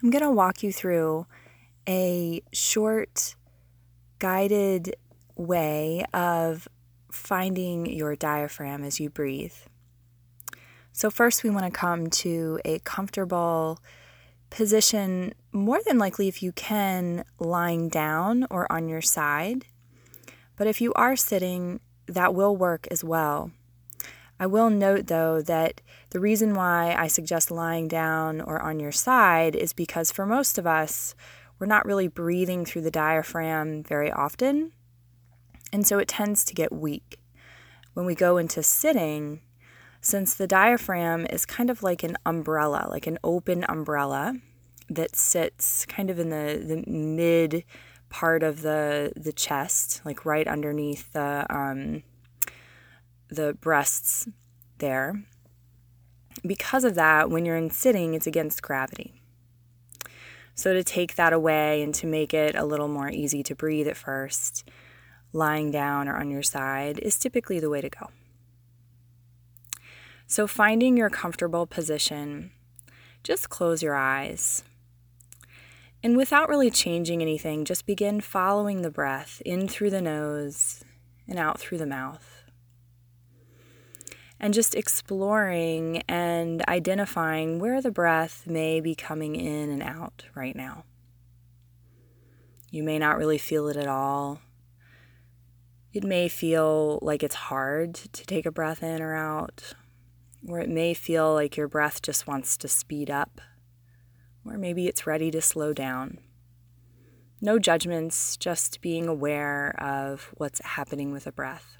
I'm going to walk you through a short, guided way of finding your diaphragm as you breathe. So first we want to come to a comfortable position, more than likely if you can, lying down or on your side. But if you are sitting, that will work as well. I will note, though, that the reason why I suggest lying down or on your side is because for most of us, we're not really breathing through the diaphragm very often, and so it tends to get weak. When we go into sitting, since the diaphragm is kind of like an umbrella, like an open umbrella that sits kind of in the mid part of the chest, like right underneath the breasts there. Because of that, when you're in sitting, it's against gravity. So to take that away and to make it a little more easy to breathe at first, lying down or on your side is typically the way to go. So finding your comfortable position, just close your eyes. And without really changing anything, just begin following the breath in through the nose and out through the mouth. And just exploring and identifying where the breath may be coming in and out right now. You may not really feel it at all. It may feel like it's hard to take a breath in or out, or it may feel like your breath just wants to speed up, or maybe it's ready to slow down. No judgments, just being aware of what's happening with the breath.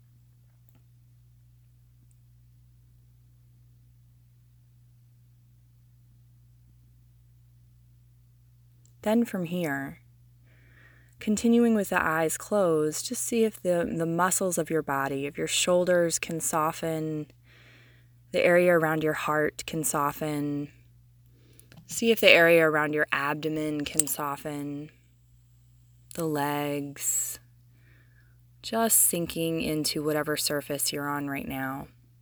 Then from here, continuing with the eyes closed, just see if the muscles of your body, if your shoulders can soften, the area around your heart can soften. See if the area around your abdomen can soften, the legs, just sinking into whatever surface you're on right now.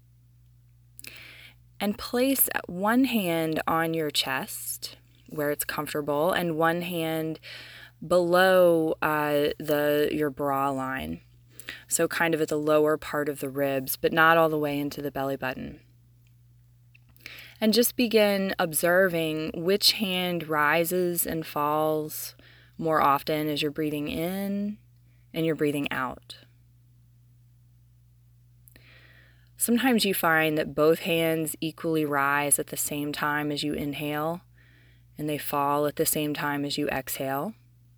And place one hand on your chest, where it's comfortable, and one hand below your bra line. So kind of at the lower part of the ribs, but not all the way into the belly button. And just begin observing which hand rises and falls more often as you're breathing in and you're breathing out. Sometimes you find that both hands equally rise at the same time as you inhale, and they fall at the same time as you exhale.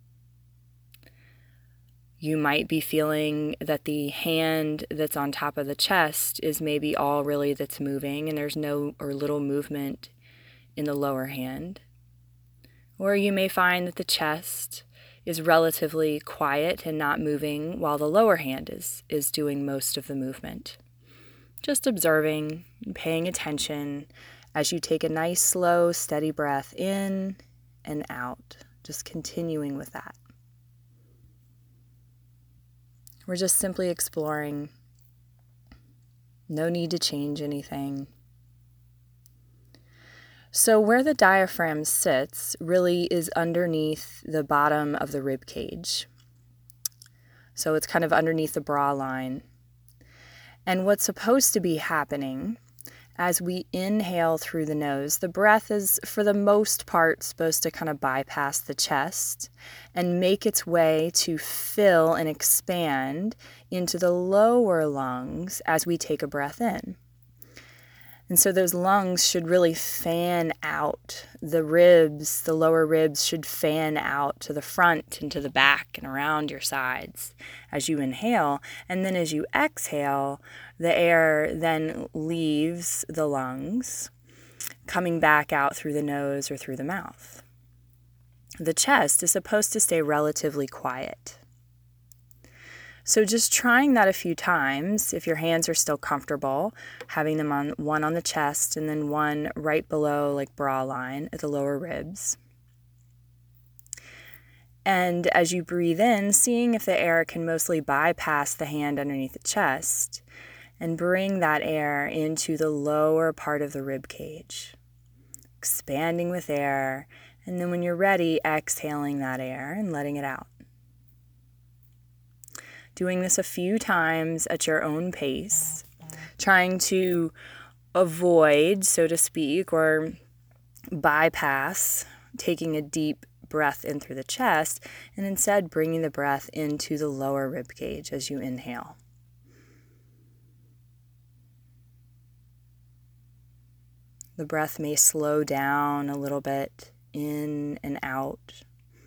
You might be feeling that the hand that's on top of the chest is maybe all really that's moving, and there's no or little movement in the lower hand. Or you may find that the chest is relatively quiet and not moving while the lower hand is doing most of the movement. Just observing and paying attention as you take a nice, slow, steady breath in and out, just continuing with that. We're just simply exploring. No need to change anything. So where the diaphragm sits really is underneath the bottom of the rib cage. So it's kind of underneath the bra line. And what's supposed to be happening as we inhale through the nose, the breath is, for the most part, supposed to kind of bypass the chest and make its way to fill and expand into the lower lungs as we take a breath in. And so those lungs should really fan out. The ribs, the lower ribs should fan out to the front and to the back and around your sides as you inhale. And then as you exhale, the air then leaves the lungs, coming back out through the nose or through the mouth. The chest is supposed to stay relatively quiet. So just trying that a few times, if your hands are still comfortable, having them on one on the chest and then one right below, like bra line at the lower ribs. And as you breathe in, seeing if the air can mostly bypass the hand underneath the chest and bring that air into the lower part of the rib cage, expanding with air And then when you're ready, exhaling that air and letting it out. Doing this a few times at your own pace, trying to avoid, so to speak, or bypass taking a deep breath in through the chest, and instead bringing the breath into the lower rib cage as you inhale. The breath may slow down a little bit in and out,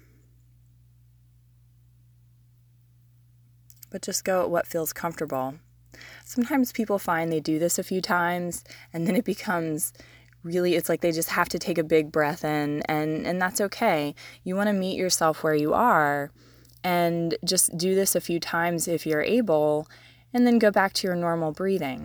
but just go at what feels comfortable. Sometimes people find they do this a few times and then it becomes really, it's like they just have to take a big breath in, and that's okay. You want to meet yourself where you are and just do this a few times if you're able, and then go back to your normal breathing.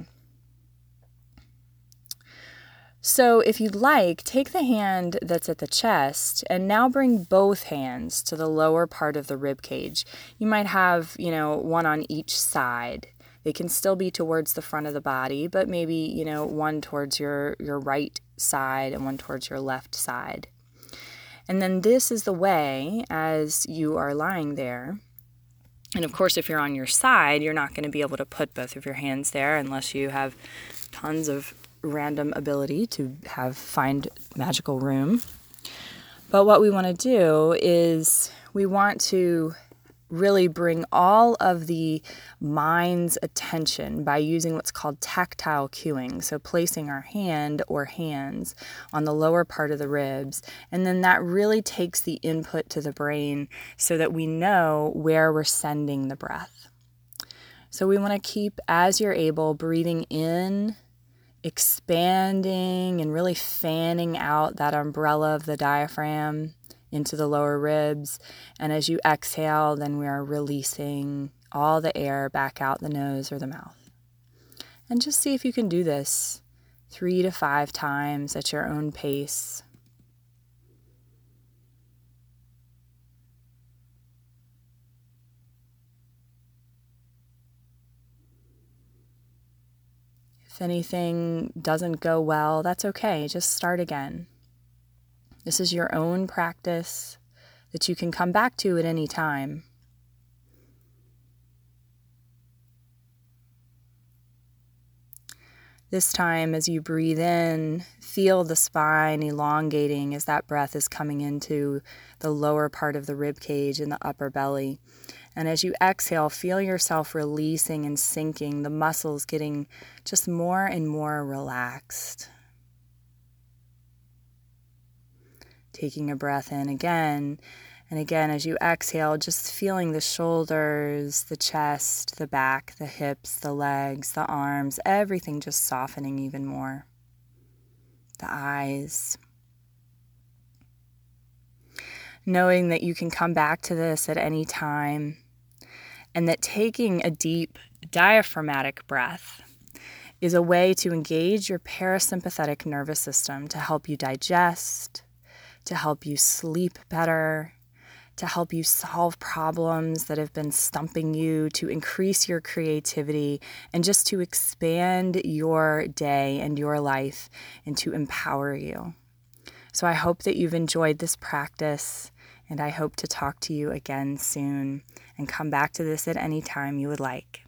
So if you'd like, take the hand that's at the chest and now bring both hands to the lower part of the rib cage. You might have, one on each side. They can still be towards the front of the body, but maybe, one towards your right side and one towards your left side. And then this is the way, as you are lying there. And of course, if you're on your side, you're not going to be able to put both of your hands there unless you have tons of random ability to find magical room. But what we want to do is we want to really bring all of the mind's attention by using what's called tactile cueing. So placing our hand or hands on the lower part of the ribs, and then that really takes the input to the brain so that we know where we're sending the breath. So we want to keep, as you're able, breathing in, expanding and really fanning out that umbrella of the diaphragm into the lower ribs. And as you exhale, then we are releasing all the air back out the nose or the mouth. And just see if you can do this 3 to 5 times at your own pace. If anything doesn't go well, that's okay. Just start again. This is your own practice that you can come back to at any time. This time, as you breathe in, feel the spine elongating as that breath is coming into the lower part of the rib cage and the upper belly. And as you exhale, feel yourself releasing and sinking, the muscles getting just more and more relaxed. Taking a breath in again and again as you exhale, just feeling the shoulders, the chest, the back, the hips, the legs, the arms, everything just softening even more. The eyes. Knowing that you can come back to this at any time, and that taking a deep diaphragmatic breath is a way to engage your parasympathetic nervous system to help you digest, to help you sleep better, to help you solve problems that have been stumping you, to increase your creativity, and just to expand your day and your life and to empower you. So I hope that you've enjoyed this practice, and I hope to talk to you again soon, and come back to this at any time you would like.